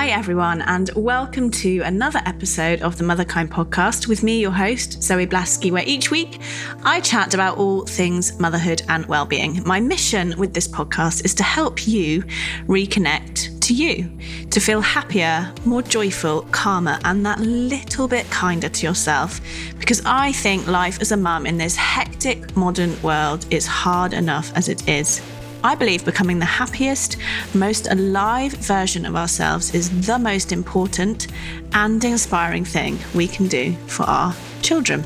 Hi everyone, and welcome to another episode of the Motherkind podcast with me, your host, Zoe Blaskey, where each week I chat about all things motherhood and well-being. My mission with this podcast is to help you reconnect to you, to feel happier, more joyful, calmer, and that little bit kinder to yourself, because I think life as a mum in this hectic modern world is hard enough as it is. I believe becoming the happiest, most alive version of ourselves is the most important and inspiring thing we can do for our children.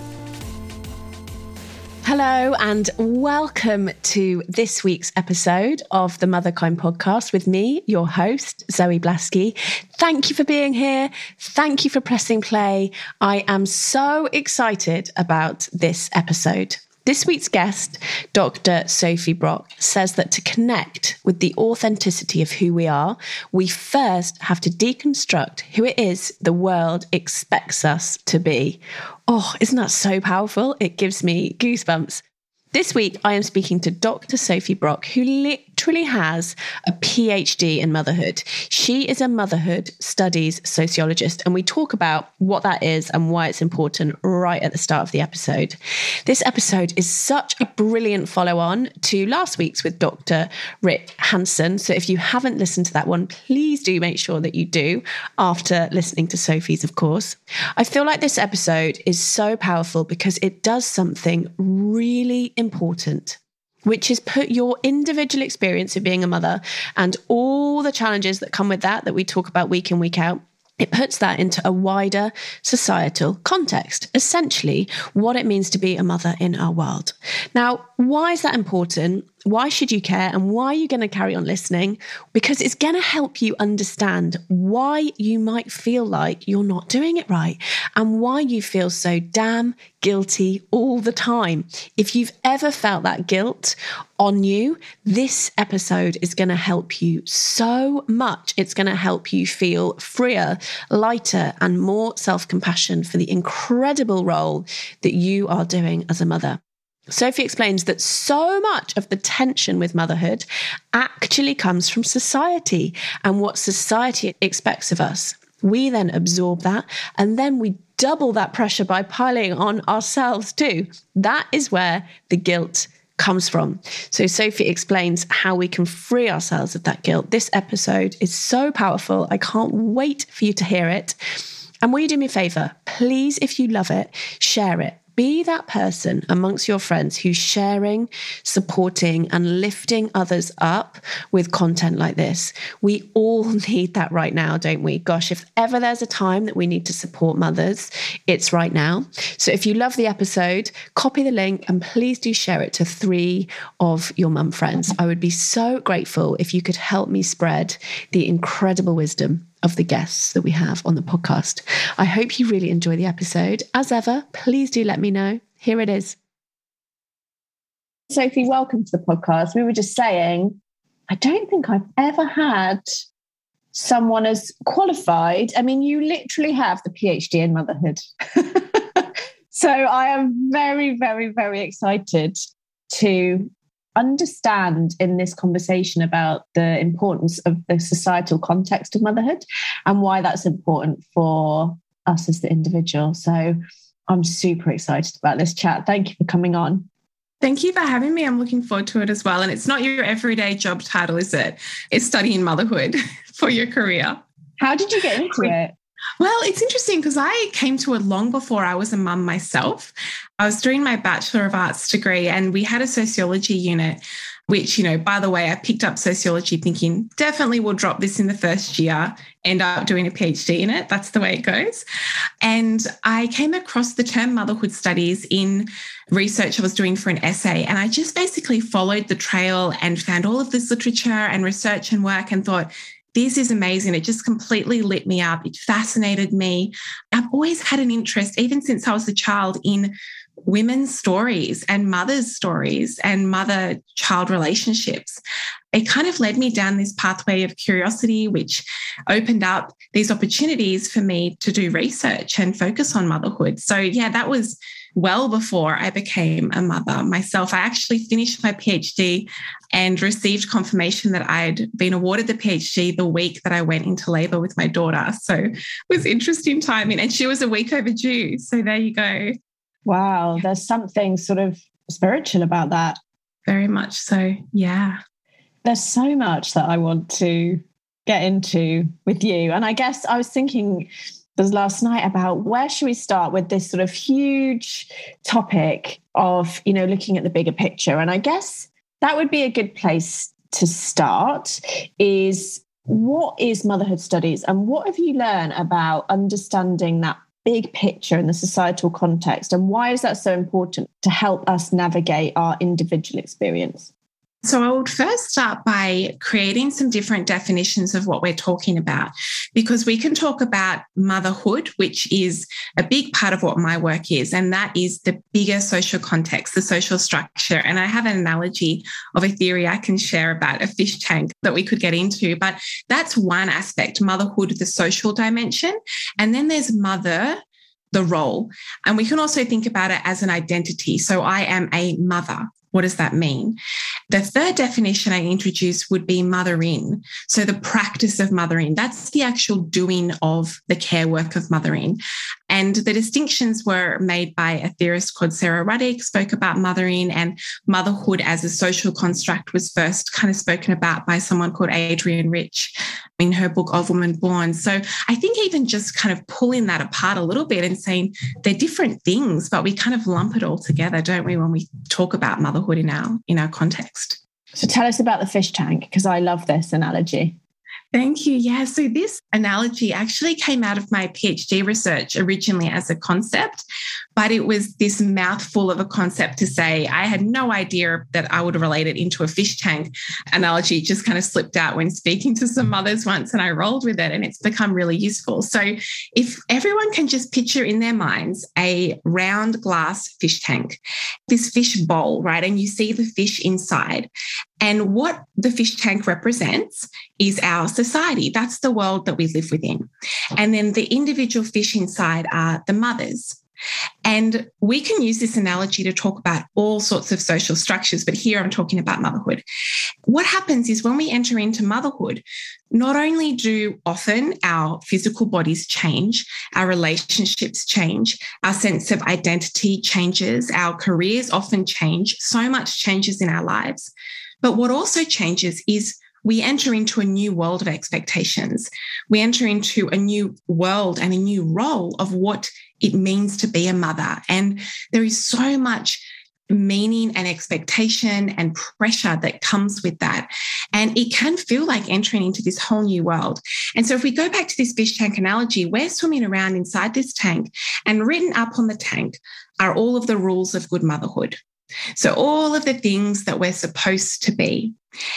Hello and welcome to this week's episode of the Motherkind podcast with me, your host, Zoe Blaskey. Thank you for being here. Thank you for pressing play. I am so excited about this episode. This week's guest, Dr. Sophie Brock, says that to connect with the authenticity of who we are, we first have to deconstruct who it is the world expects us to be. Oh, isn't that so powerful? It gives me goosebumps. This week, I am speaking to Dr. Sophie Brock, who literally has a PhD in motherhood. She is a motherhood studies sociologist, and we talk about what that is and why it's important right at the start of the episode. This episode is such a brilliant follow-on to last week's with Dr. Rick Hanson. So if you haven't listened to that one, please do make sure that you do after listening to Sophie's, of course. I feel like this episode is so powerful because it does something really important, which is put your individual experience of being a mother and all the challenges that come with that we talk about week in, week out. It puts that into a wider societal context, essentially what it means to be a mother in our world. Now, why is that important? Why should you care? And why are you going to carry on listening? Because it's going to help you understand why you might feel like you're not doing it right and why you feel so damn guilty all the time. If you've ever felt that guilt on you, this episode is going to help you so much. It's going to help you feel freer, lighter, and more self-compassion for the incredible role that you are doing as a mother. Sophie explains that so much of the tension with motherhood actually comes from society and what society expects of us. We then absorb that, and then we double that pressure by piling on ourselves too. That is where the guilt comes from. So Sophie explains how we can free ourselves of that guilt. This episode is so powerful. I can't wait for you to hear it. And will you do me a favor? Please, if you love it, share it. Be that person amongst your friends who's sharing, supporting, and lifting others up with content like this. We all need that right now, don't we? Gosh, if ever there's a time that we need to support mothers, it's right now. So if you love the episode, copy the link and please do share it to 3 of your mum friends. I would be so grateful if you could help me spread the incredible wisdom of the guests that we have on the podcast. I hope you really enjoy the episode. As ever, please do let me know. Here it is. Sophie, welcome to the podcast. We were just saying, I don't think I've ever had someone as qualified. I mean, you literally have the PhD in motherhood. So I am very, very, very excited to understand in this conversation about the importance of the societal context of motherhood and why that's important for us as the individual. So I'm super excited about this chat. Thank you for coming on. Thank you for having me. I'm looking forward to it as well. And it's not your everyday job title, is it? It's studying motherhood for your career. How did you get into it? Well, it's interesting because I came to it long before I was a mum myself. I was doing my Bachelor of Arts degree and we had a sociology unit, which, you know, by the way, I picked up sociology thinking definitely will drop this in the first year, end up doing a PhD in it. That's the way it goes. And I came across the term motherhood studies in research I was doing for an essay. And I just basically followed the trail and found all of this literature and research and work and thought, this is amazing. It just completely lit me up. It fascinated me. I've always had an interest, even since I was a child, in women's stories and mothers' stories and mother-child relationships. It kind of led me down this pathway of curiosity, which opened up these opportunities for me to do research and focus on motherhood. So yeah, that was well before I became a mother myself. I actually finished my PhD and received confirmation that I'd been awarded the PhD the week that I went into labour with my daughter. So it was interesting timing, and she was a week overdue. So there you go. Wow, there's something sort of spiritual about that. Very much so, yeah. There's so much that I want to get into with you. And I guess I was thinking last night about where should we start with this sort of huge topic of, looking at the bigger picture. And I guess that would be a good place to start is, what is motherhood studies and what have you learned about understanding that big picture in the societal context, and why is that so important to help us navigate our individual experience? So I would first start by creating some different definitions of what we're talking about, because we can talk about motherhood, which is a big part of what my work is, and that is the bigger social context, the social structure. And I have an analogy of a theory I can share about a fish tank that we could get into, but that's one aspect, motherhood, the social dimension. And then there's mother, the role. And we can also think about it as an identity. So I am a mother. What does that mean? The third definition I introduced would be mothering. So the practice of mothering, that's the actual doing of the care work of mothering. And the distinctions were made by a theorist called Sarah Ruddick, spoke about mothering, and motherhood as a social construct was first kind of spoken about by someone called Adrienne Rich in her book Of Woman Born. So I think even just kind of pulling that apart a little bit and saying they're different things, but we kind of lump it all together, don't we, when we talk about motherhood in our context. So tell us about the fish tank, because I love this analogy. Thank you. Yeah. So this analogy actually came out of my PhD research originally as a concept, but it was this mouthful of a concept to say I had no idea that I would relate it into a fish tank analogy. It just kind of slipped out when speaking to some mothers once, and I rolled with it, and it's become really useful. So if everyone can just picture in their minds a round glass fish tank, this fish bowl, right? And you see the fish inside. And what the fish tank represents is our society. That's the world that we live within. And then the individual fish inside are the mothers. And we can use this analogy to talk about all sorts of social structures, but here I'm talking about motherhood. What happens is when we enter into motherhood, not only do often our physical bodies change, our relationships change, our sense of identity changes, our careers often change, so much changes in our lives. But what also changes is we enter into a new world of expectations. We enter into a new world and a new role of what it means to be a mother. And there is so much meaning and expectation and pressure that comes with that. And it can feel like entering into this whole new world. And so if we go back to this fish tank analogy, we're swimming around inside this tank, and written up on the tank are all of the rules of good motherhood. So all of the things that we're supposed to be.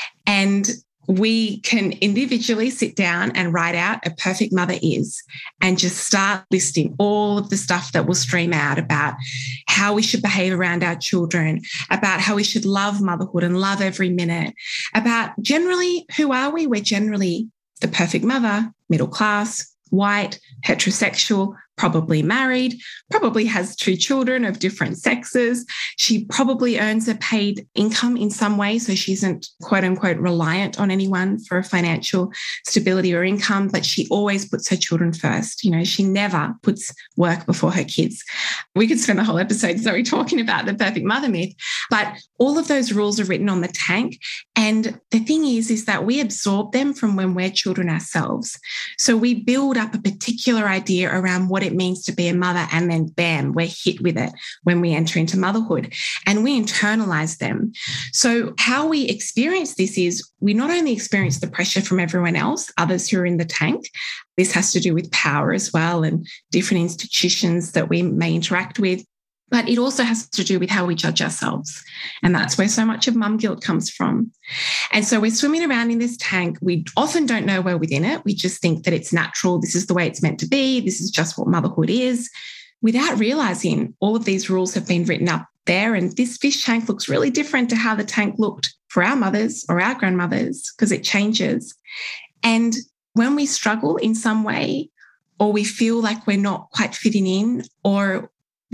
And we can individually sit down and write out a perfect mother is, and just start listing all of the stuff that will stream out about how we should behave around our children, about how we should love motherhood and love every minute, about generally who are we? We're generally the perfect mother, middle class, white, heterosexual, probably married, probably has 2 children of different sexes. She probably earns a paid income in some way, so she isn't quote unquote reliant on anyone for financial stability or income, but she always puts her children first. She never puts work before her kids. We could spend the whole episode, Zoe, talking about the perfect mother myth, but all of those rules are written on the tank. And the thing is that we absorb them from when we're children ourselves. So we build up a particular idea around what it means to be a mother, and then bam, we're hit with it when we enter into motherhood, and we internalize them. So how we experience this is we not only experience the pressure from everyone else, others who are in the tank. This has to do with power as well, and different institutions that we may interact with. But it also has to do with how we judge ourselves. And that's where so much of mum guilt comes from. And so we're swimming around in this tank. We often don't know we're within it. We just think that it's natural. This is the way it's meant to be. This is just what motherhood is, without realizing all of these rules have been written up there. And this fish tank looks really different to how the tank looked for our mothers or our grandmothers, because it changes. And when we struggle in some way, or we feel like we're not quite fitting in, or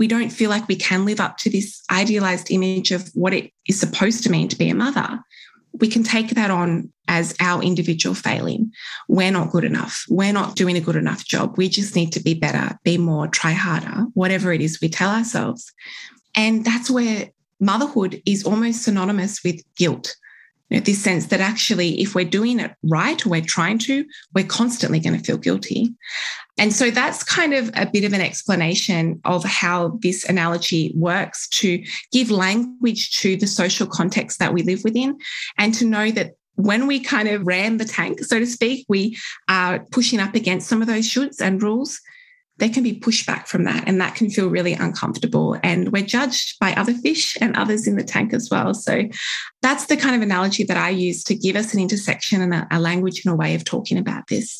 we don't feel like we can live up to this idealized image of what it is supposed to mean to be a mother, we can take that on as our individual failing. We're not good enough. We're not doing a good enough job. We just need to be better, be more, try harder, whatever it is we tell ourselves. And that's where motherhood is almost synonymous with guilt. This sense that actually, if we're doing it right or we're trying to, we're constantly going to feel guilty. And so that's kind of a bit of an explanation of how this analogy works to give language to the social context that we live within, and to know that when we kind of ram the tank, so to speak, we are pushing up against some of those shoulds and rules. There can be pushback from that, and that can feel really uncomfortable. And we're judged by other fish and others in the tank as well. So that's the kind of analogy that I use to give us an intersection and a language and a way of talking about this.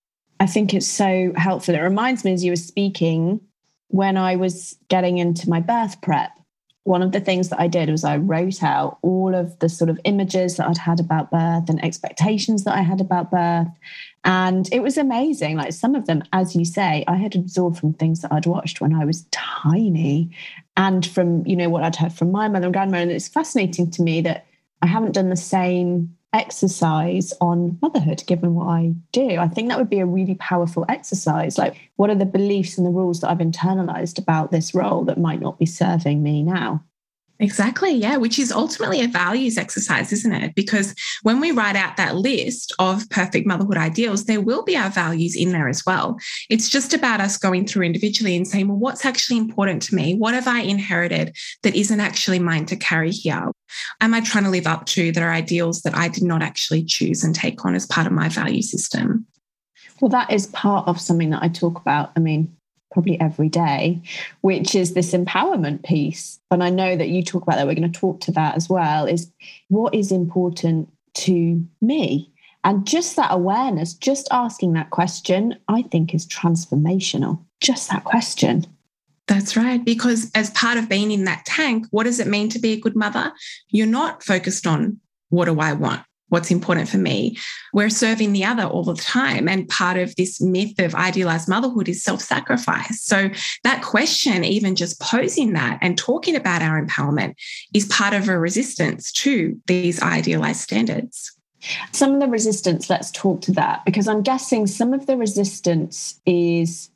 I think it's so helpful. It reminds me, as you were speaking, when I was getting into my birth prep, one of the things that I did was I wrote out all of the sort of images that I'd had about birth and expectations that I had about birth. And it was amazing. Like some of them, as you say, I had absorbed from things that I'd watched when I was tiny and from, what I'd heard from my mother and grandmother. And it's fascinating to me that I haven't done the same exercise on motherhood, given what I do. I think that would be a really powerful exercise. Like, what are the beliefs and the rules that I've internalized about this role that might not be serving me now? Exactly, yeah, which is ultimately a values exercise, isn't it? Because when we write out that list of perfect motherhood ideals, there will be our values in there as well. It's just about us going through individually and saying, well, what's actually important to me? What have I inherited that isn't actually mine to carry here? Am I trying to live up to that are ideals that I did not actually choose and take on as part of my value system? Well, that is part of something that I talk about. Probably every day, which is this empowerment piece. And I know that you talk about that. We're going to talk to that as well, is what is important to me? And just that awareness, just asking that question, I think is transformational. Just that question. That's right. Because as part of being in that tank, what does it mean to be a good mother? You're not focused on what do I want? What's important for me? We're serving the other all the time. And part of this myth of idealized motherhood is self-sacrifice. So that question, even just posing that and talking about our empowerment, is part of a resistance to these idealized standards. Some of the resistance, let's talk to that, because I'm guessing some of the resistance is,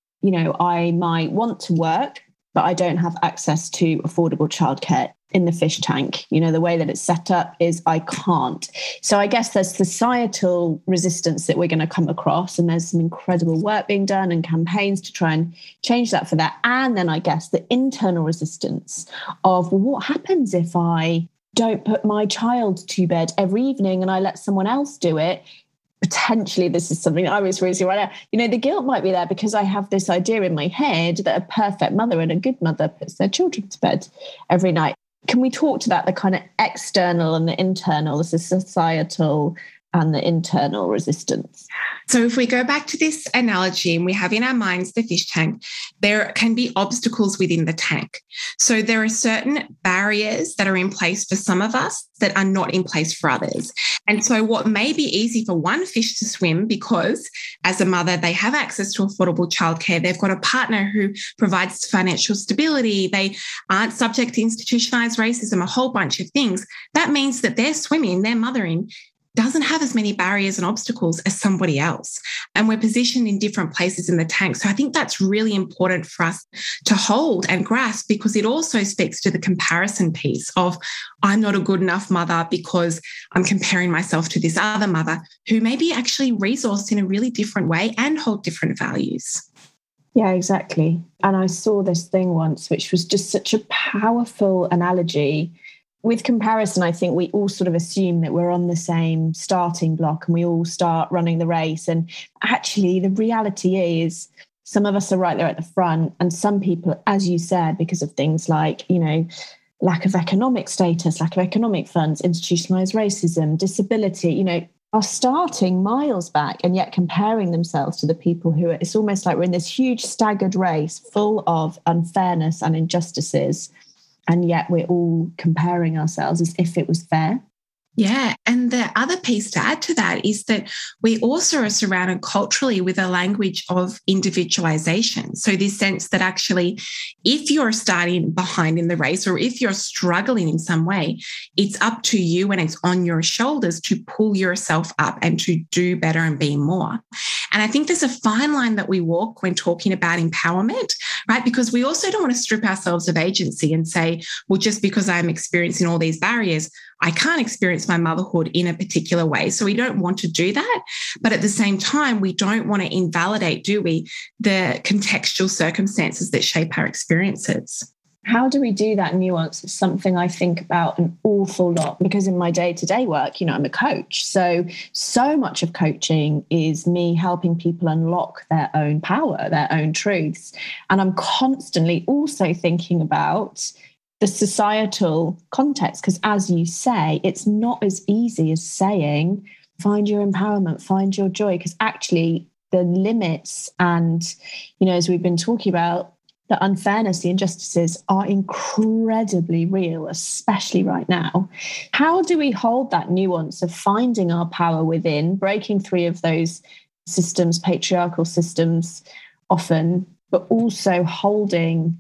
I might want to work, but I don't have access to affordable childcare in the fish tank. The way that it's set up is I can't. So I guess there's societal resistance that we're going to come across, and there's some incredible work being done and campaigns to try and change that for that. And then I guess the internal resistance of, well, what happens if I don't put my child to bed every evening and I let someone else do it? Potentially, this is something that I was raising right now. The guilt might be there because I have this idea in my head that a perfect mother and a good mother puts their children to bed every night. Can we talk to that, the kind of external and the internal, the societal and the internal resistance? So if we go back to this analogy and we have in our minds the fish tank, there can be obstacles within the tank. So there are certain barriers that are in place for some of us that are not in place for others. And so what may be easy for one fish to swim because as a mother, they have access to affordable childcare, they've got a partner who provides financial stability, they aren't subject to institutionalized racism, a whole bunch of things. That means that their swimming, their mothering, doesn't have as many barriers and obstacles as somebody else. And we're positioned in different places in the tank. So I think that's really important for us to hold and grasp, because it also speaks to the comparison piece of I'm not a good enough mother because I'm comparing myself to this other mother who may be actually resourced in a really different way and hold different values. Yeah, exactly. And I saw this thing once, which was just such a powerful analogy. With comparison, I think we all sort of assume that we're on the same starting block and we all start running the race. And actually, the reality is some of us are right there at the front, and some people, as you said, because of things like, lack of economic status, lack of economic funds, institutionalized racism, disability, are starting miles back and yet comparing themselves to the people who are, it's almost like we're in this huge staggered race full of unfairness and injustices. And yet we're all comparing ourselves as if it was fair. Yeah. And the other piece to add to that is that we also are surrounded culturally with a language of individualization. So, this sense that actually, if you're starting behind in the race or if you're struggling in some way, it's up to you and it's on your shoulders to pull yourself up and to do better and be more. And I think there's a fine line that we walk when talking about empowerment, right? Because we also don't want to strip ourselves of agency and say, well, just because I'm experiencing all these barriers, I can't experience my motherhood in a particular way. So we don't want to do that. But at the same time, we don't want to invalidate, do we, the contextual circumstances that shape our experiences. How do we do that nuance? It's something I think about an awful lot because in my day-to-day work, I'm a coach. So much of coaching is me helping people unlock their own power, their own truths. And I'm constantly also thinking about the societal context, because as you say, it's not as easy as saying, find your empowerment, find your joy, because actually the limits and, as we've been talking about, the unfairness, the injustices are incredibly real, especially right now. How do we hold that nuance of finding our power within, breaking free of those systems, patriarchal systems often, but also holding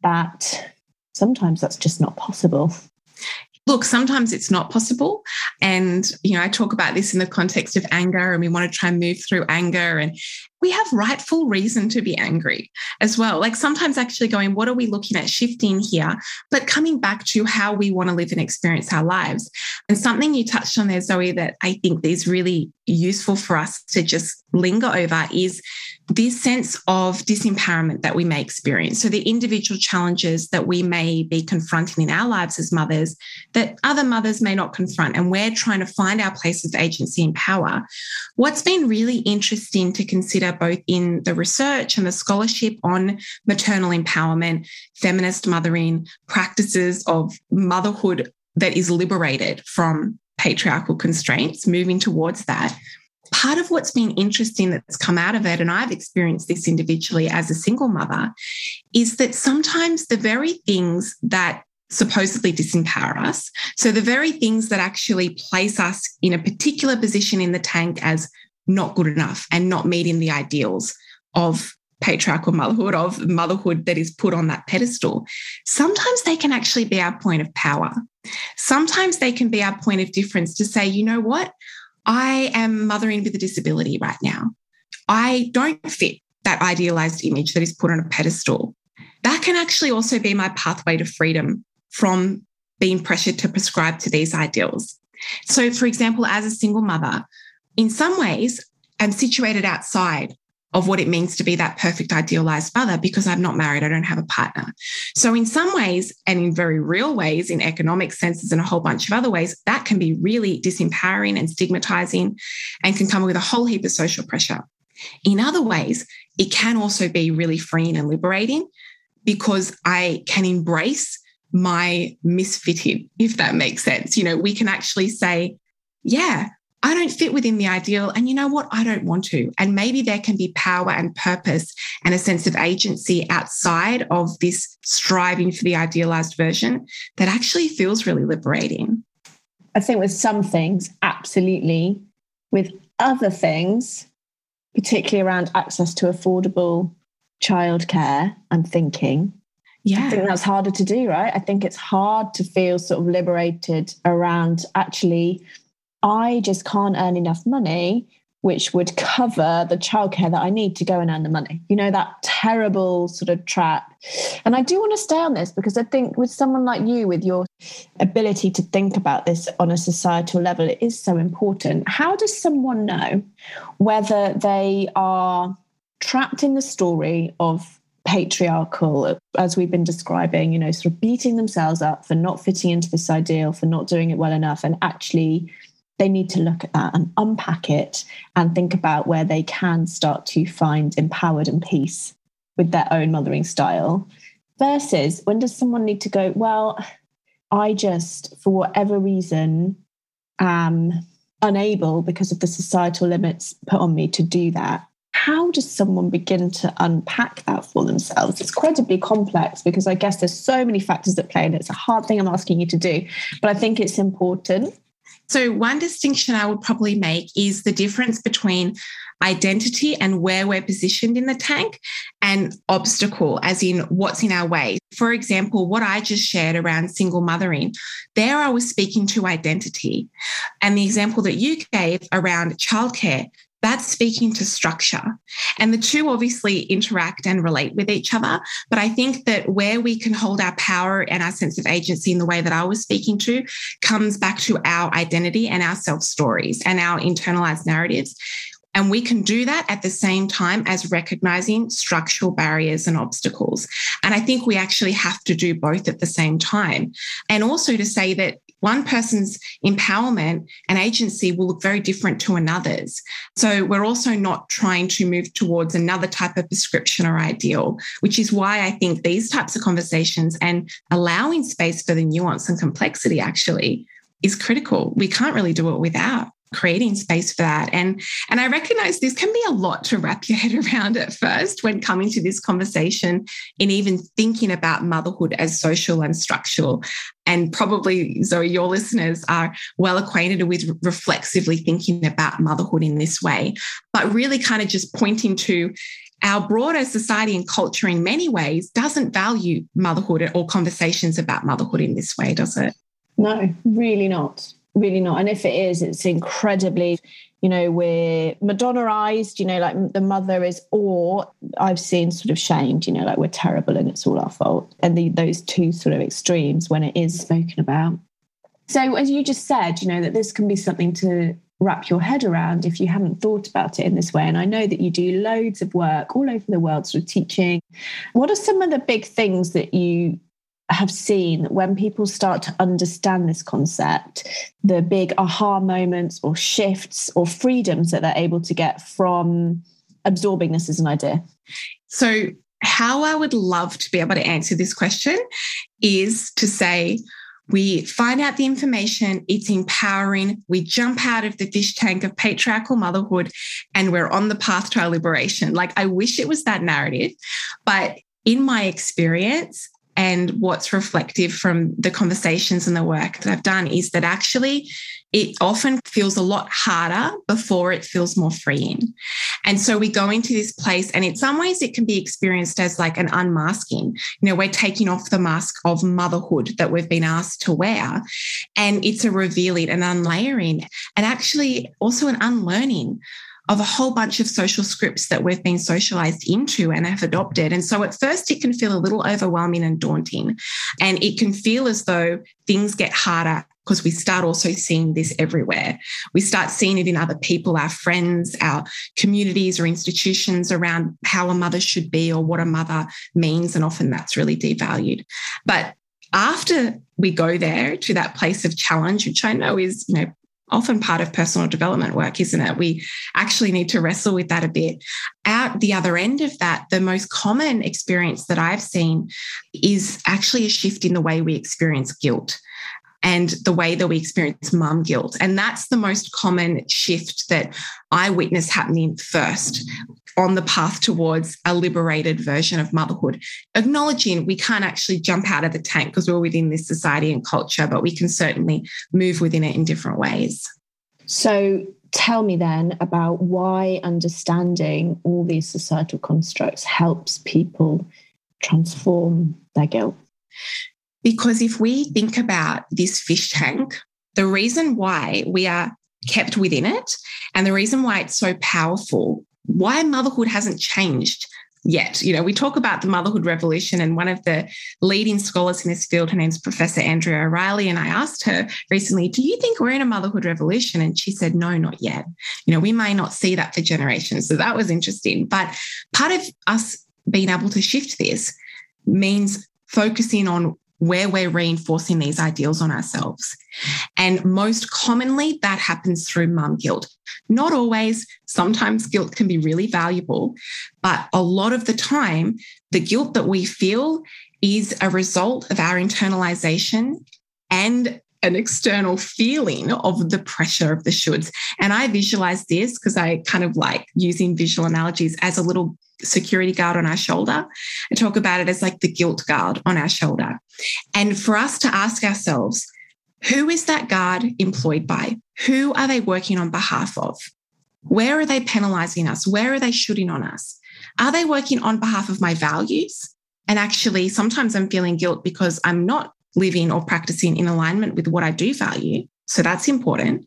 that sometimes that's just not possible? Look, sometimes it's not possible. And, I talk about this in the context of anger, and we want to try and move through anger. And we have rightful reason to be angry as well. Like sometimes actually going, what are we looking at shifting here? But coming back to how we want to live and experience our lives. And something you touched on there, Zoe, that I think is really useful for us to just linger over is this sense of disempowerment that we may experience. So the individual challenges that we may be confronting in our lives as mothers that other mothers may not confront, and we're trying to find our place of agency and power. What's been really interesting to consider both in the research and the scholarship on maternal empowerment, feminist mothering, practices of motherhood that is liberated from patriarchal constraints, moving towards that. Part of what's been interesting that's come out of it, and I've experienced this individually as a single mother, is that sometimes the very things that supposedly disempower us, so the very things that actually place us in a particular position in the tank as not good enough and not meeting the ideals of patriarchal motherhood, of motherhood that is put on that pedestal, sometimes they can actually be our point of power. Sometimes they can be our point of difference to say, you know what? I am mothering with a disability right now. I don't fit that idealized image that is put on a pedestal. That can actually also be my pathway to freedom from being pressured to prescribe to these ideals. So, for example, as a single mother, in some ways, I'm situated outside of what it means to be that perfect idealized mother because I'm not married, I don't have a partner. So in some ways, and in very real ways, in economic senses and a whole bunch of other ways, that can be really disempowering and stigmatizing and can come with a whole heap of social pressure. In other ways, it can also be really freeing and liberating because I can embrace my misfitting, if that makes sense. We can actually say, yeah, I don't fit within the ideal. And you know what? I don't want to. And maybe there can be power and purpose and a sense of agency outside of this striving for the idealized version that actually feels really liberating. I think with some things, absolutely. With other things, particularly around access to affordable childcare, I'm thinking, I think that's harder to do, right? I think it's hard to feel sort of liberated around actually, I just can't earn enough money, which would cover the childcare that I need to go and earn the money. That terrible sort of trap. And I do want to stay on this because I think with someone like you, with your ability to think about this on a societal level, it is so important. How does someone know whether they are trapped in the story of patriarchal, as we've been describing, sort of beating themselves up for not fitting into this ideal, for not doing it well enough, and actually they need to look at that and unpack it and think about where they can start to find empowered and peace with their own mothering style, versus when does someone need to go, well, I just, for whatever reason, am unable because of the societal limits put on me to do that. How does someone begin to unpack that for themselves? It's incredibly complex because I guess there's so many factors at play and it's a hard thing I'm asking you to do, but I think it's important. So one distinction I would probably make is the difference between identity and where we're positioned in the tank, and obstacle, as in what's in our way. For example, what I just shared around single mothering, there I was speaking to identity. And the example that you gave around childcare, that's speaking to structure. And the two obviously interact and relate with each other. But I think that where we can hold our power and our sense of agency in the way that I was speaking to comes back to our identity and our self-stories and our internalized narratives. And we can do that at the same time as recognizing structural barriers and obstacles. And I think we actually have to do both at the same time. And also to say that one person's empowerment and agency will look very different to another's. So we're also not trying to move towards another type of prescription or ideal, which is why I think these types of conversations and allowing space for the nuance and complexity actually is critical. We can't really do it without creating space for that. And I recognize this can be a lot to wrap your head around at first when coming to this conversation and even thinking about motherhood as social and structural. And probably, Zoe, your listeners are well acquainted with reflexively thinking about motherhood in this way, but really kind of just pointing to our broader society and culture in many ways doesn't value motherhood or conversations about motherhood in this way, does it? No, really not. Really not. And if it is, it's incredibly, we're Madonnaized, like the mother is, or I've seen sort of shamed, like we're terrible and it's all our fault. And those two sort of extremes when it is spoken about. So as you just said, that this can be something to wrap your head around if you haven't thought about it in this way. And I know that you do loads of work all over the world sort of teaching. What are some of the big things that you have seen when people start to understand this concept, the big aha moments or shifts or freedoms that they're able to get from absorbing this as an idea? So how I would love to be able to answer this question is to say, we find out the information, it's empowering, we jump out of the fish tank of patriarchal motherhood and we're on the path to our liberation. Like, I wish it was that narrative, but in my experience, and what's reflective from the conversations and the work that I've done is that actually it often feels a lot harder before it feels more freeing. And so we go into this place and in some ways it can be experienced as like an unmasking. We're taking off the mask of motherhood that we've been asked to wear. And it's a revealing, an unlayering, and actually also an unlearning of a whole bunch of social scripts that we've been socialized into and have adopted. And so at first it can feel a little overwhelming and daunting. And it can feel as though things get harder because we start also seeing this everywhere. We start seeing it in other people, our friends, our communities or institutions around how a mother should be or what a mother means. And often that's really devalued. But after we go there to that place of challenge, which I know is, often part of personal development work, isn't it? We actually need to wrestle with that a bit. Out the other end of that, the most common experience that I've seen is actually a shift in the way we experience guilt and the way that we experience mum guilt. And that's the most common shift that I witness happening first on the path towards a liberated version of motherhood, acknowledging we can't actually jump out of the tank because we're within this society and culture, but we can certainly move within it in different ways. So tell me then about why understanding all these societal constructs helps people transform their guilt. Because if we think about this fish tank, the reason why we are kept within it and the reason why it's so powerful, why motherhood hasn't changed yet. We talk about the motherhood revolution, and one of the leading scholars in this field, her name's Professor Andrea O'Reilly, and I asked her recently, do you think we're in a motherhood revolution? And she said, no, not yet. We may not see that for generations. So that was interesting. But part of us being able to shift this means focusing on where we're reinforcing these ideals on ourselves. And most commonly, that happens through mum guilt. Not always. Sometimes guilt can be really valuable, but a lot of the time, the guilt that we feel is a result of our internalization and an external feeling of the pressure of the shoulds. And I visualize this because I kind of like using visual analogies as a little security guard on our shoulder. I talk about it as like the guilt guard on our shoulder. And for us to ask ourselves, Who is that guard employed by? Who are they working on behalf of? Where are they penalizing us? Where are they shooting on us? Are they working on behalf of my values? And actually, sometimes I'm feeling guilt because I'm not living or practicing in alignment with what I do value. So that's important.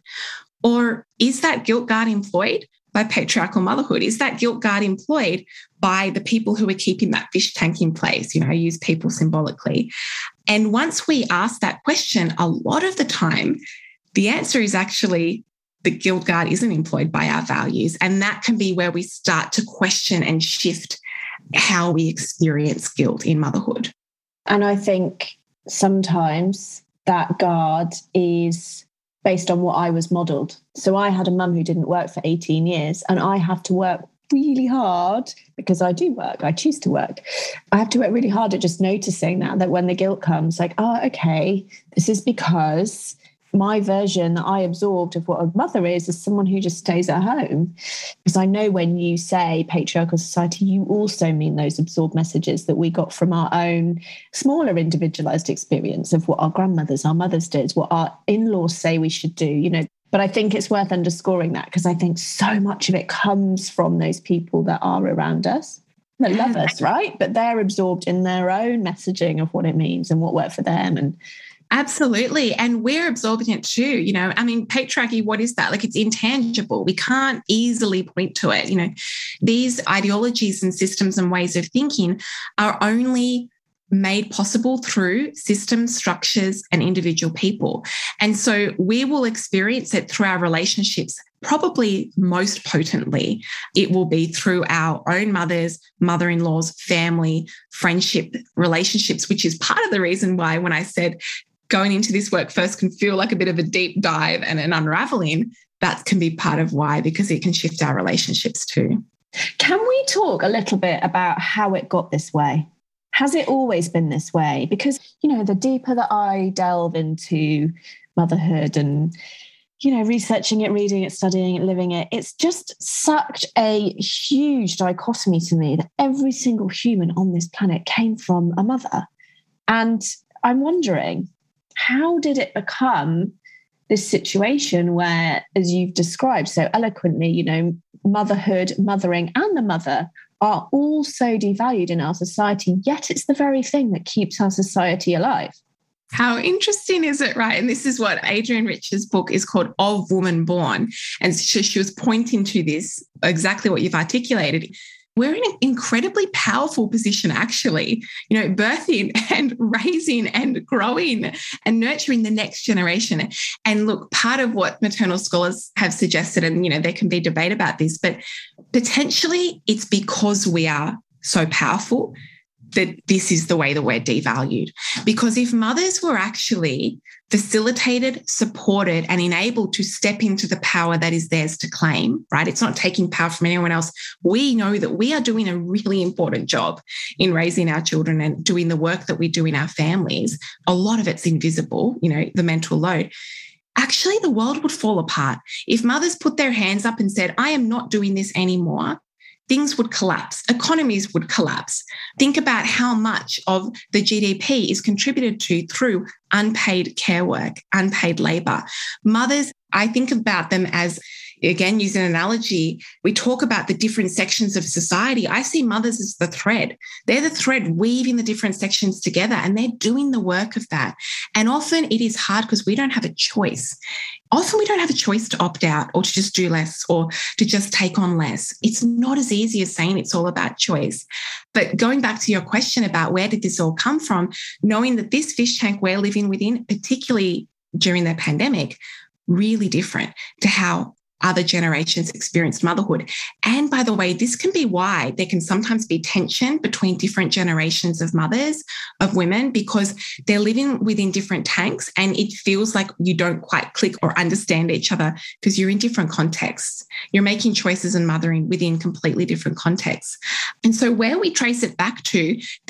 Or is that guilt guard employed by patriarchal motherhood? Is that guilt guard employed by the people who are keeping that fish tank in place? I use people symbolically. And once we ask that question, a lot of the time, the answer is actually the guilt guard isn't employed by our values. And that can be where we start to question and shift how we experience guilt in motherhood. And I think sometimes that guard is based on what I was modelled. So I had a mum who didn't work for 18 years, and I have to work really hard because I do work. I choose to work. I have to work really hard at just noticing that when the guilt comes, like, oh, okay, this is because my version that I absorbed of what a mother is someone who just stays at home. Because I know when you say patriarchal society, you also mean those absorbed messages that we got from our own smaller individualized experience of what our grandmothers, our mothers did, what our in-laws say we should do, But I think it's worth underscoring that because I think so much of it comes from those people that are around us. They love us, right? But they're absorbed in their own messaging of what it means and what worked for them. And absolutely. And we're absorbing it too. Patriarchy, what is that? Like, it's intangible. We can't easily point to it. These ideologies and systems and ways of thinking are only made possible through systems, structures, and individual people. And so we will experience it through our relationships. Probably most potently, it will be through our own mothers, mother-in-laws, family, friendship, relationships, which is part of the reason why when I said going into this work first can feel like a bit of a deep dive and an unraveling, that can be part of why, because it can shift our relationships too. Can we talk a little bit about how it got this way? Has it always been this way? Because, the deeper that I delve into motherhood and, researching it, reading it, studying it, living it, it's just such a huge dichotomy to me that every single human on this planet came from a mother. And I'm wondering, how did it become this situation where, as you've described so eloquently, motherhood, mothering, and the mother are all so devalued in our society, yet it's the very thing that keeps our society alive? How interesting is it, right? And this is what Adrienne Rich's book is called Of Woman Born. And so she was pointing to this, exactly what you've articulated. We're in an incredibly powerful position, actually, birthing and raising and growing and nurturing the next generation. And look, part of what maternal scholars have suggested, and, there can be debate about this, but potentially it's because we are so powerful that this is the way that we're devalued. Because if mothers were actually facilitated, supported, and enabled to step into the power that is theirs to claim, right? It's not taking power from anyone else. We know that we are doing a really important job in raising our children and doing the work that we do in our families. A lot of it's invisible, the mental load. Actually, the world would fall apart. If mothers put their hands up and said, I am not doing this anymore, things would collapse. Economies would collapse. Think about how much of the GDP is contributed to through unpaid care work, unpaid labour. Mothers, I think about them as, again, using an analogy, we talk about the different sections of society. I see mothers as the thread. They're the thread weaving the different sections together, and they're doing the work of that. And often it is hard because we don't have a choice. Often we don't have a choice to opt out or to just do less or to just take on less. It's not as easy as saying it's all about choice. But going back to your question about where did this all come from, knowing that this fish tank we're living within, particularly during the pandemic, really different to how other generations experienced motherhood. And by the way, this can be why there can sometimes be tension between different generations of mothers, of women, because they're living within different tanks and it feels like you don't quite click or understand each other because you're in different contexts. You're making choices and mothering within completely different contexts. And so where we trace it back to, there's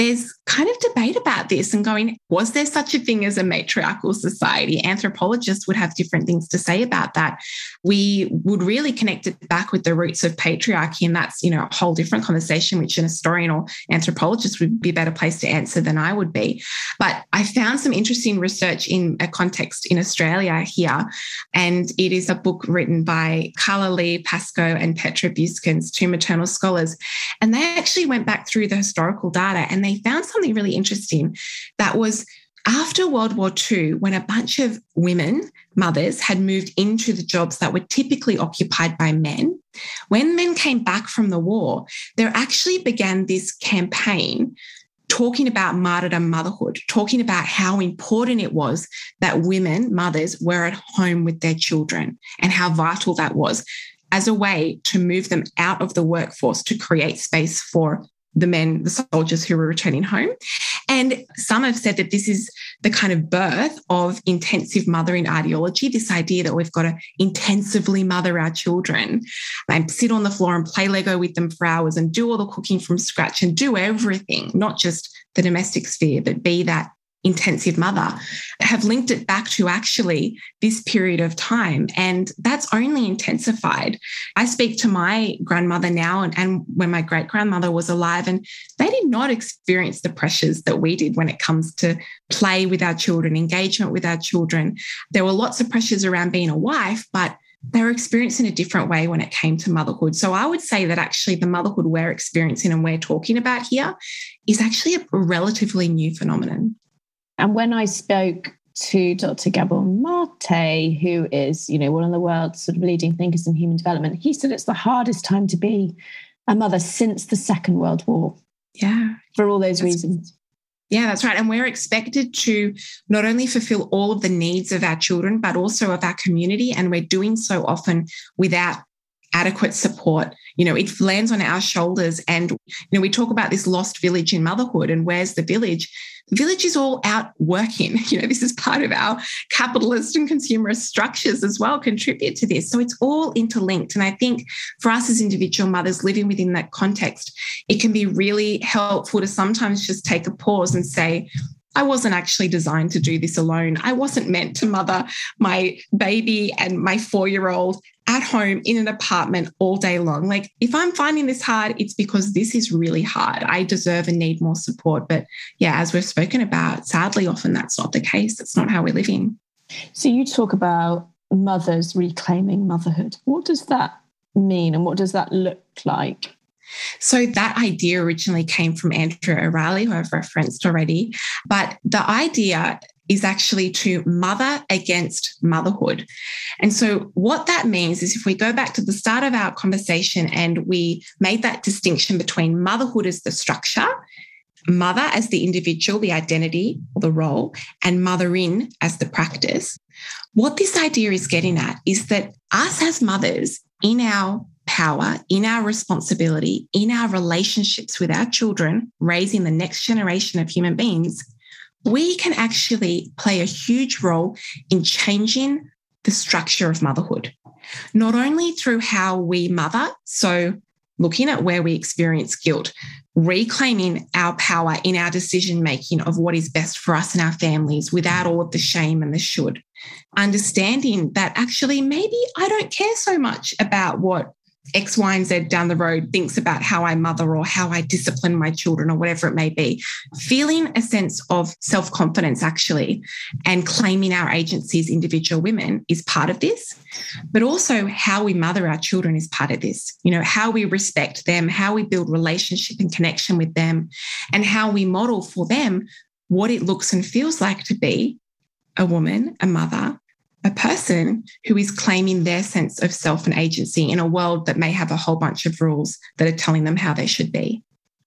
kind of debate about this and going, was there such a thing as a matriarchal society? Anthropologists would have different things to say about that. We would really connect it back with the roots of patriarchy, and that's, a whole different conversation, which an historian or anthropologist would be a better place to answer than I would be. But I found some interesting research in a context in Australia here, and it is a book written by Carla Lee Pascoe and Petra Buskins, two maternal scholars, and they actually went back through the historical data and they found something really interesting. That was after World War II, when a bunch of women, mothers, had moved into the jobs that were typically occupied by men. When men came back from the war, there actually began this campaign talking about martyrdom motherhood, talking about how important it was that women, mothers, were at home with their children and how vital that was as a way to move them out of the workforce to create space for the men, the soldiers who were returning home. And some have said that this is the kind of birth of intensive mothering ideology, this idea that we've got to intensively mother our children and sit on the floor and play Lego with them for hours and do all the cooking from scratch and do everything, not just the domestic sphere, but be that intensive mother, have linked it back to actually this period of time. And that's only intensified. I speak to my grandmother now and when my great-grandmother was alive, and they did not experience the pressures that we did when it comes to play with our children, engagement with our children. There were lots of pressures around being a wife, but they were experiencing a different way when it came to motherhood. So I would say that actually the motherhood we're experiencing and we're talking about here is actually a relatively new phenomenon. And when I spoke to Dr. Gabor Mate, who is, one of the world's sort of leading thinkers in human development, he said it's the hardest time to be a mother since the Second World War. Yeah. For all those reasons. Yeah, that's right. And we're expected to not only fulfill all of the needs of our children, but also of our community. And we're doing so often without adequate support. It lands on our shoulders. And, we talk about this lost village in motherhood. And where's the village? The village is all out working. This is part of our capitalist and consumerist structures as well, contribute to this. So it's all interlinked. And I think for us as individual mothers living within that context, it can be really helpful to sometimes just take a pause and say, I wasn't actually designed to do this alone. I wasn't meant to mother my baby and my 4-year-old at home in an apartment all day long. Like, if I'm finding this hard, it's because this is really hard. I deserve and need more support. But yeah, as we've spoken about, sadly, often that's not the case. That's not how we're living. So you talk about mothers reclaiming motherhood. What does that mean and what does that look like? So that idea originally came from Andrea O'Reilly, who I've referenced already. But the idea is actually to mother against motherhood. And so what that means is, if we go back to the start of our conversation and we made that distinction between motherhood as the structure, mother as the individual, the identity or the role, and mothering as the practice, what this idea is getting at is that us as mothers, in our power, in our responsibility, in our relationships with our children, raising the next generation of human beings, we can actually play a huge role in changing the structure of motherhood, not only through how we mother, so looking at where we experience guilt, reclaiming our power in our decision-making of what is best for us and our families without all of the shame and the should, understanding that actually maybe I don't care so much about what X, Y, and Z down the road thinks about how I mother or how I discipline my children or whatever it may be. Feeling a sense of self-confidence actually and claiming our agency as individual women is part of this, but also how we mother our children is part of this. How we respect them, how we build relationship and connection with them, and how we model for them what it looks and feels like to be a woman, a mother, a person who is claiming their sense of self and agency in a world that may have a whole bunch of rules that are telling them how they should be.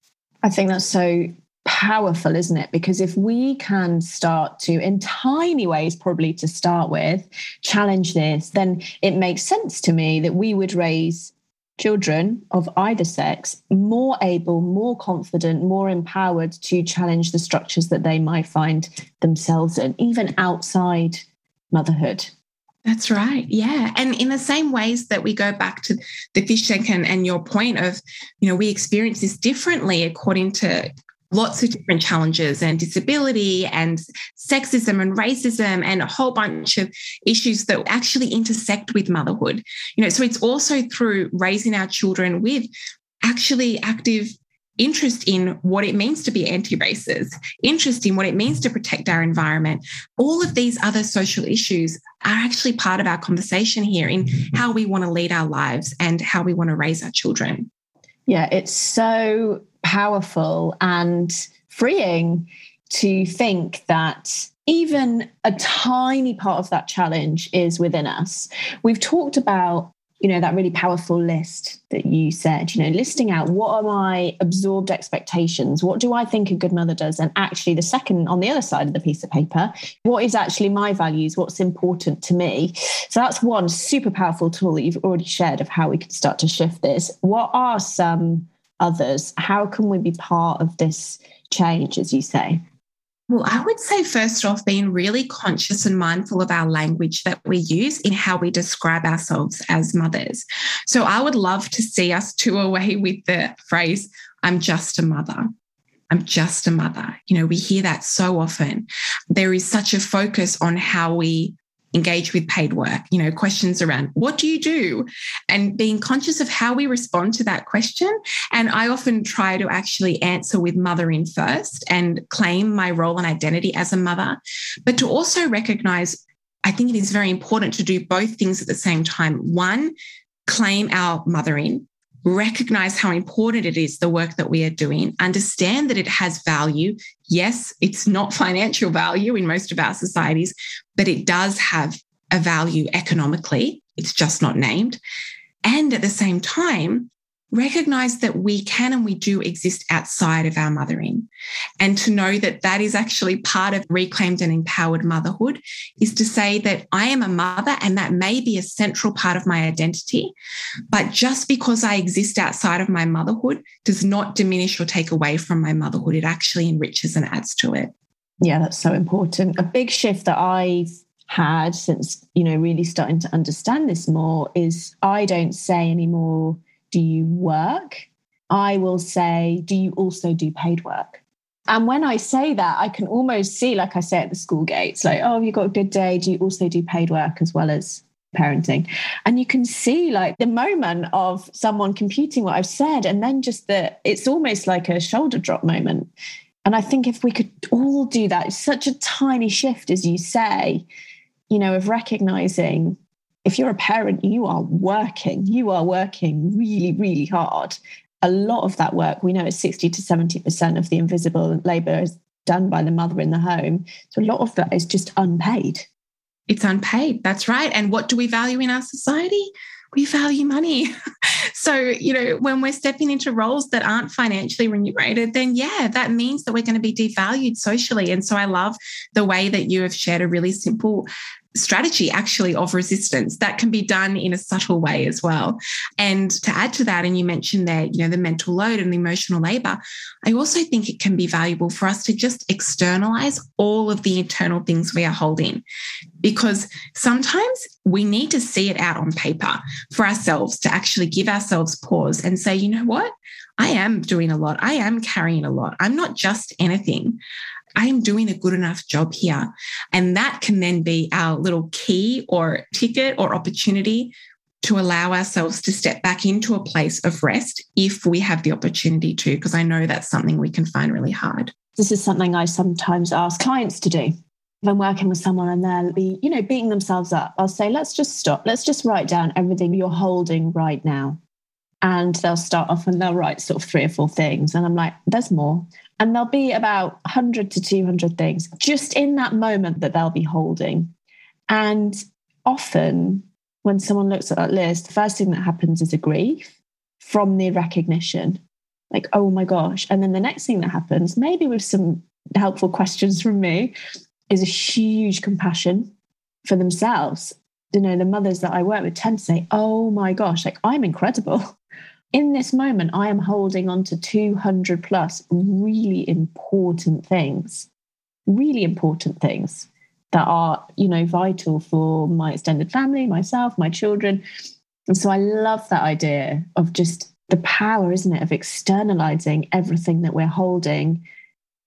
I think that's so powerful, isn't it? Because if we can start to, in tiny ways probably to start with, challenge this, then it makes sense to me that we would raise children of either sex more able, more confident, more empowered to challenge the structures that they might find themselves in, even outside motherhood. That's right. Yeah. And in the same ways that we go back to the fish tank and your point of, we experience this differently according to lots of different challenges and disability and sexism and racism and a whole bunch of issues that actually intersect with motherhood. So it's also through raising our children with actually active interest in what it means to be anti-racist, interest in what it means to protect our environment. All of these other social issues are actually part of our conversation here in how we want to lead our lives and how we want to raise our children. Yeah, it's so powerful and freeing to think that even a tiny part of that challenge is within us. We've talked about, that really powerful list that you said, listing out what are my absorbed expectations? What do I think a good mother does? And actually the second on the other side of the piece of paper, what is actually my values? What's important to me? So that's one super powerful tool that you've already shared of how we could start to shift this. What are some others? How can we be part of this change, as you say? Well, I would say first off, being really conscious and mindful of our language that we use in how we describe ourselves as mothers. So I would love to see us do away with the phrase, I'm just a mother. I'm just a mother. We hear that so often. There is such a focus on how we engage with paid work, questions around what do you do? And being conscious of how we respond to that question. And I often try to actually answer with mothering first and claim my role and identity as a mother, but to also recognize, I think it is very important to do both things at the same time. One, claim our mothering, recognize how important it is, the work that we are doing, understand that it has value. Yes, it's not financial value in most of our societies, but it does have a value economically. It's just not named. And at the same time, recognize that we can and we do exist outside of our mothering. And to know that that is actually part of reclaimed and empowered motherhood is to say that I am a mother and that may be a central part of my identity. But just because I exist outside of my motherhood does not diminish or take away from my motherhood. It actually enriches and adds to it. Yeah, that's so important. A big shift that I've had since, really starting to understand this more is I don't say anymore, do you work? I will say, do you also do paid work? And when I say that, I can almost see, like I say at the school gates, like, oh, have you got a good day? Do you also do paid work as well as parenting? And you can see like the moment of someone computing what I've said, and then just it's almost like a shoulder drop moment. And I think if we could all do that, it's such a tiny shift, as you say, of recognizing if you're a parent, you are working really, really hard. A lot of that work, we know it's 60 to 70% of the invisible labor is done by the mother in the home. So a lot of that is just unpaid. It's unpaid. That's right. And what do we value in our society? We value money. So, when we're stepping into roles that aren't financially remunerated, then that means that we're going to be devalued socially. And so I love the way that you have shared a really simple strategy actually of resistance that can be done in a subtle way as well. And to add to that, and you mentioned there, the mental load and the emotional labor, I also think it can be valuable for us to just externalize all of the internal things we are holding, because sometimes we need to see it out on paper for ourselves to actually give ourselves pause and say, you know what? I am doing a lot. I am carrying a lot. I'm not just anything. I am doing a good enough job here. And that can then be our little key or ticket or opportunity to allow ourselves to step back into a place of rest if we have the opportunity to, because I know that's something we can find really hard. This is something I sometimes ask clients to do. If I'm working with someone and they'll be, beating themselves up, I'll say, let's just stop. Let's just write down everything you're holding right now. And they'll start off and they'll write sort of 3 or 4 things. And I'm like, there's more. And there'll be about 100 to 200 things just in that moment that they'll be holding. And often when someone looks at that list, the first thing that happens is a grief from the recognition, like, oh my gosh. And then the next thing that happens, maybe with some helpful questions from me, is a huge compassion for themselves. The mothers that I work with tend to say, oh my gosh, like I'm incredible. In this moment, I am holding on to 200 plus really important things that are, vital for my extended family, myself, my children. And so I love that idea of just the power, isn't it, of externalizing everything that we're holding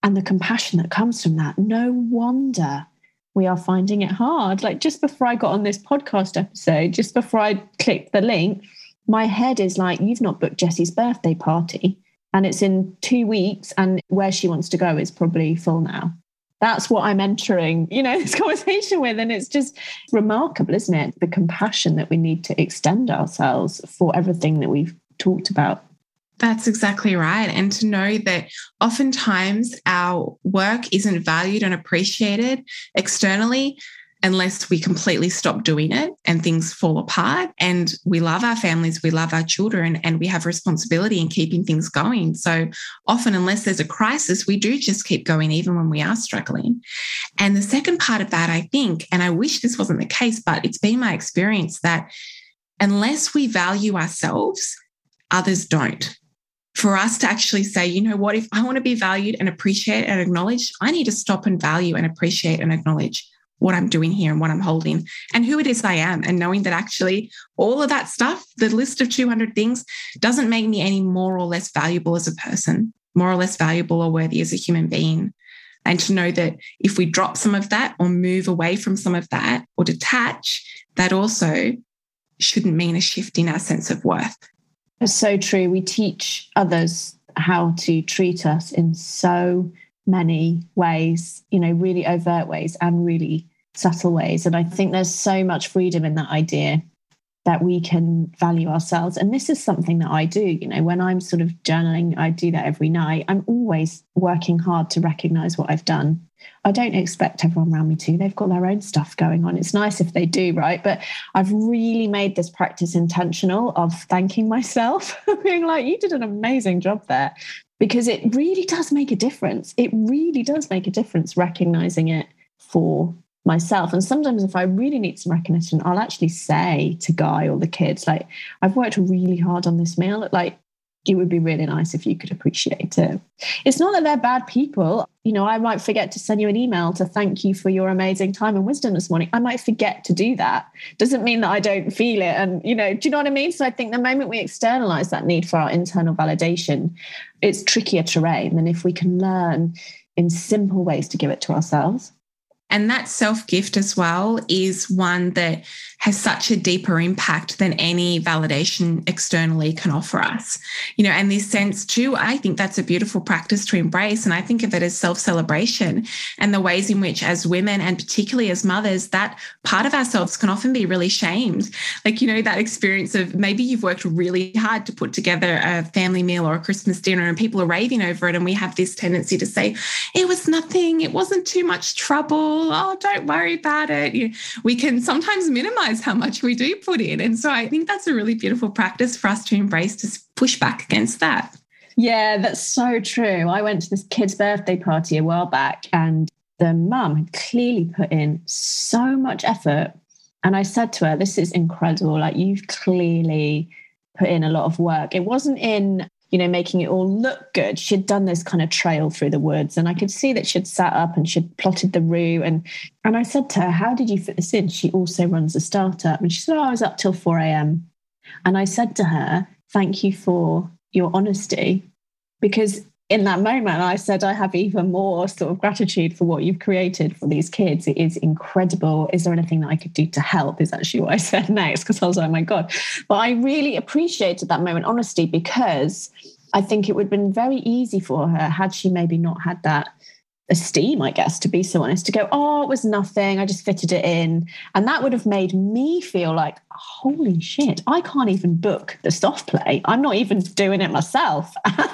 and the compassion that comes from that. No wonder we are finding it hard. Like just before I got on this podcast episode, just before I clicked the link, my head is like, you've not booked Jessie's birthday party and it's in 2 weeks and where she wants to go is probably full now. That's what I'm entering, this conversation with. And it's just remarkable, isn't it? The compassion that we need to extend ourselves for everything that we've talked about. That's exactly right. And to know that oftentimes our work isn't valued and appreciated externally unless we completely stop doing it and things fall apart. And we love our families, we love our children, and we have responsibility in keeping things going. So often, unless there's a crisis, we do just keep going even when we are struggling. And the second part of that, I think, and I wish this wasn't the case, but it's been my experience that unless we value ourselves, others don't. For us to actually say, you know what, if I want to be valued and appreciated and acknowledged, I need to stop and value and appreciate and acknowledge what I'm doing here and what I'm holding and who it is I am. And knowing that actually all of that stuff, the list of 200 things, doesn't make me any more or less valuable as a person, more or less valuable or worthy as a human being. And to know that if we drop some of that or move away from some of that or detach, that also shouldn't mean a shift in our sense of worth. It's so true. We teach others how to treat us in so many ways, really overt ways and really subtle ways. And I think there's so much freedom in that idea that we can value ourselves. And this is something that I do, when I'm sort of journaling, I do that every night. I'm always working hard to recognize what I've done. I don't expect everyone around me to. They've got their own stuff going on. It's nice if they do, right? But I've really made this practice intentional of thanking myself, being like, you did an amazing job there, because it really does make a difference. It really does make a difference recognizing it for myself. And sometimes if I really need some recognition, I'll actually say to Guy or the kids, like, I've worked really hard on this meal. Like, it would be really nice if you could appreciate it. It's not that they're bad people. I might forget to send you an email to thank you for your amazing time and wisdom this morning. I might forget to do that. Doesn't mean that I don't feel it. And, do you know what I mean? So I think the moment we externalize that need for our internal validation, it's trickier terrain than if we can learn in simple ways to give it to ourselves. And that self-gift as well is one that has such a deeper impact than any validation externally can offer us. And this sense too, I think that's a beautiful practice to embrace. And I think of it as self-celebration and the ways in which as women and particularly as mothers, that part of ourselves can often be really shamed. Like, that experience of maybe you've worked really hard to put together a family meal or a Christmas dinner and people are raving over it. And we have this tendency to say, it was nothing, it wasn't too much trouble. Oh, don't worry about it. We can sometimes minimize how much we do put in. And so I think that's a really beautiful practice for us to embrace, to push back against that. Yeah, that's so true. I went to this kid's birthday party a while back and the mum had clearly put in so much effort. And I said to her, this is incredible. Like, you've clearly put in a lot of work. It wasn't in making it all look good. She'd done this kind of trail through the woods and I could see that she'd sat up and she'd plotted the route. And I said to her, how did you fit this in? She also runs a startup. And she said, I was up till 4 a.m. And I said to her, thank you for your honesty, because in that moment, I said, I have even more sort of gratitude for what you've created for these kids. It is incredible. Is there anything that I could do to help? Is actually what I said next, because I was like, oh my God. But I really appreciated that moment, honesty, because I think it would have been very easy for her had she maybe not had that esteem, I guess, to be so honest, to go, oh, it was nothing, I just fitted it in. And that would have made me feel like, holy shit, I can't even book the soft play. I'm not even doing it myself.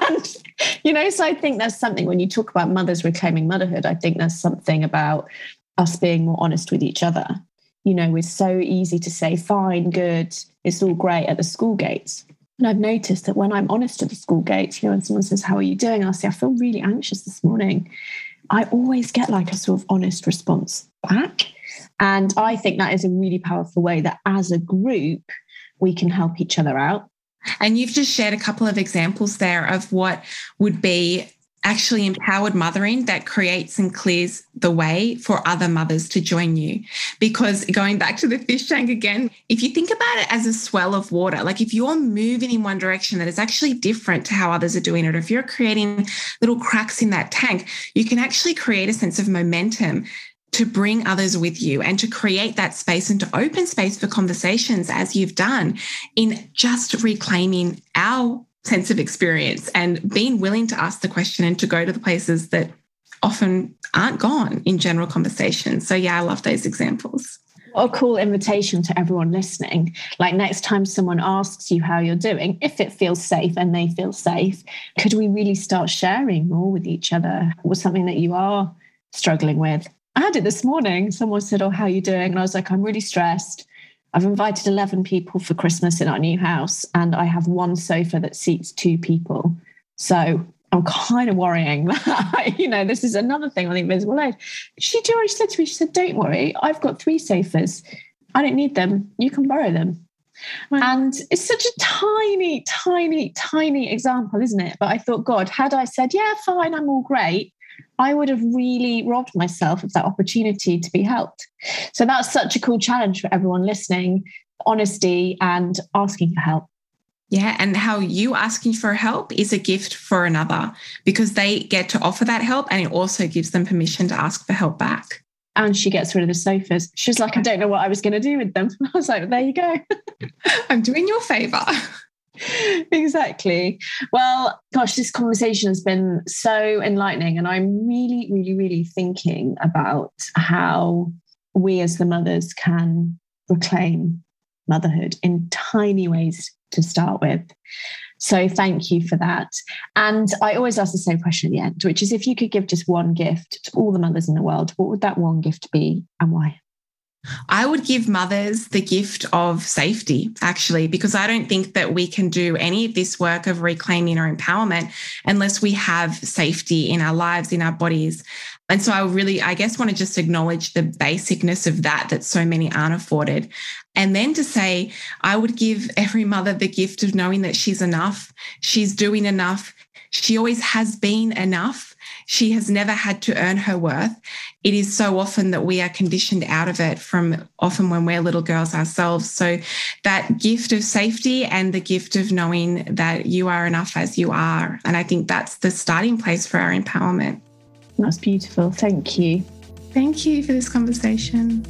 And, so I think there's something when you talk about mothers reclaiming motherhood, I think there's something about us being more honest with each other. It's so easy to say, fine, good, it's all great at the school gates. And I've noticed that when I'm honest at the school gates, when someone says, how are you doing? I'll say, I feel really anxious this morning. I always get like a sort of honest response back. And I think that is a really powerful way that as a group, we can help each other out. And you've just shared a couple of examples there of what would be actually empowered mothering that creates and clears the way for other mothers to join you. Because going back to the fish tank again, if you think about it as a swell of water, like if you're moving in one direction that is actually different to how others are doing it, or if you're creating little cracks in that tank, you can actually create a sense of momentum to bring others with you and to create that space and to open space for conversations, as you've done in just reclaiming our sense of experience and being willing to ask the question and to go to the places that often aren't gone in general conversations. So yeah, I love those examples. What a cool invitation to everyone listening. Like next time someone asks you how you're doing, if it feels safe and they feel safe, could we really start sharing more with each other? Or something that you are struggling with? I had it this morning. Someone said, oh, how are you doing? And I was like, I'm really stressed. I've invited 11 people for Christmas in our new house, and I have one sofa that seats 2 people. So I'm kind of worrying that, this is another thing on the invisible load. She said to me, she said, don't worry, I've got 3 sofas. I don't need them. You can borrow them. Right. And it's such a tiny, tiny, tiny example, isn't it? But I thought, God, had I said, yeah, fine, I'm all great, I would have really robbed myself of that opportunity to be helped. So that's such a cool challenge for everyone listening, honesty and asking for help. Yeah, and how you asking for help is a gift for another because they get to offer that help, and it also gives them permission to ask for help back. And she gets rid of the sofas. She's like, I don't know what I was going to do with them. I was like, there you go. I'm doing you a favour. Exactly. Well, gosh, this conversation has been so enlightening, and I'm really, really, really thinking about how we as the mothers can reclaim motherhood in tiny ways to start with. So thank you for that. And I always ask the same question at the end, which is if you could give just one gift to all the mothers in the world, what would that one gift be and why? I would give mothers the gift of safety, actually, because I don't think that we can do any of this work of reclaiming or empowerment unless we have safety in our lives, in our bodies. And so I guess, want to just acknowledge the basicness of that so many aren't afforded. And then to say, I would give every mother the gift of knowing that she's enough, she's doing enough, she always has been enough. She has never had to earn her worth. It is so often that we are conditioned out of it from often when we're little girls ourselves. So that gift of safety and the gift of knowing that you are enough as you are. And I think that's the starting place for our empowerment. That's beautiful. Thank you. Thank you for this conversation.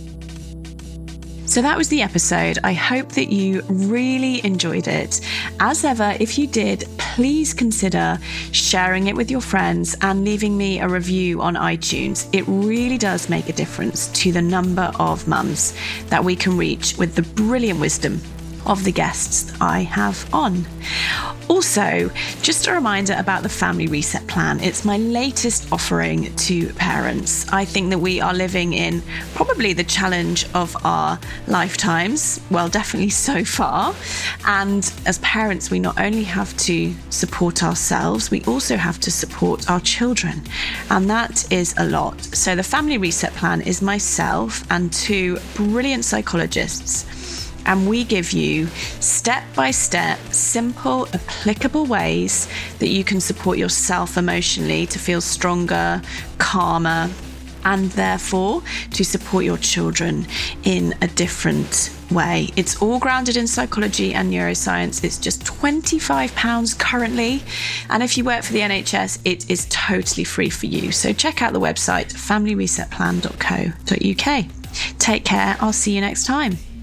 So that was the episode. I hope that you really enjoyed it. As ever, if you did, please consider sharing it with your friends and leaving me a review on iTunes. It really does make a difference to the number of mums that we can reach with the brilliant wisdom of the guests I have on. Also, just a reminder about the Family Reset Plan. It's my latest offering to parents. I think that we are living in probably the challenge of our lifetimes. Well, definitely so far. And as parents, we not only have to support ourselves, we also have to support our children. And that is a lot. So the Family Reset Plan is myself and 2 brilliant psychologists. And we give you step-by-step, simple, applicable ways that you can support yourself emotionally to feel stronger, calmer, and therefore to support your children in a different way. It's all grounded in psychology and neuroscience. It's just £25 currently. And if you work for the NHS, it is totally free for you. So check out the website, familyresetplan.co.uk. Take care. I'll see you next time.